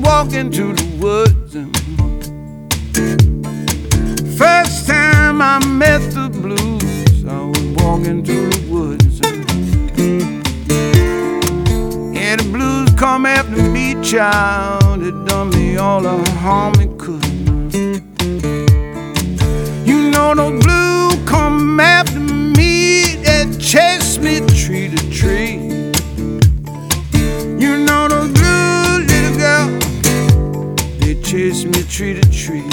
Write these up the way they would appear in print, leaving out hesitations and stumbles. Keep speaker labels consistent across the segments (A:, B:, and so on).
A: walking through the woods. First time I met the blues, I was walking through the woods. Yeah, the blues come after me, child. It done me all the harm it could. You know the blues come after me, they chase me tree to tree. You know the blues, little girl, they chase me tree to tree.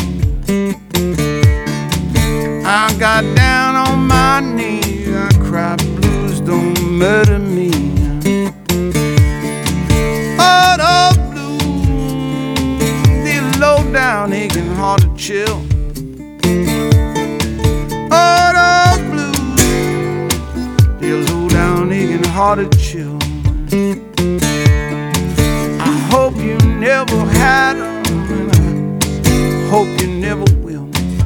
A: I got down on my knees, I cried, blues don't murder me. Oh, the blues, they low down, aching hard to chill. Oh, the blues, they low down, aching hard to chill. I hope you never had them, and I hope you never will.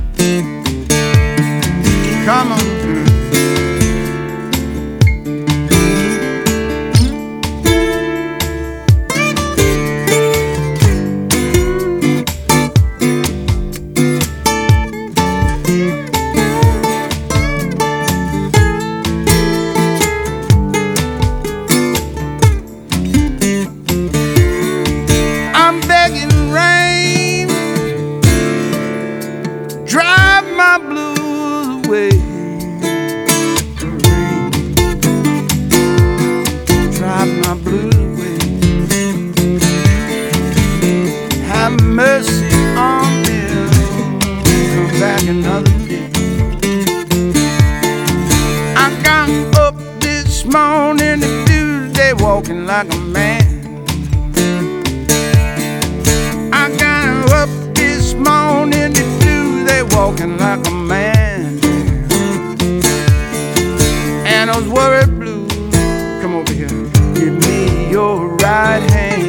A: Come on. I'm begging rain, drive my blues away. Drive my blues away. Have mercy on me, come back another day. I got up this morning to Tuesday, walking like a man. I got up this morning to Tuesday, walking like a man. And those worried blues, come over here, give me your right hand.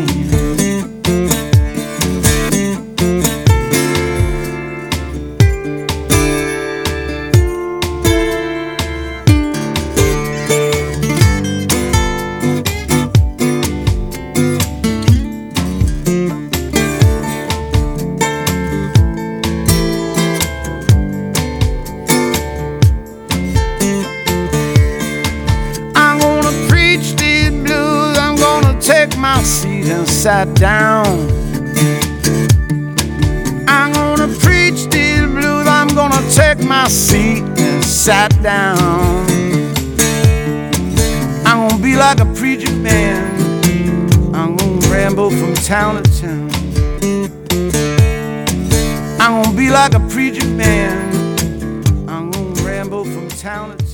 A: Take my seat and sat down. I'm gonna preach these blues. I'm gonna take my seat and sat down. I'm gonna be like a preacher man. I'm gonna ramble from town to town. I'm gonna be like a preacher man. I'm gonna ramble from town to town.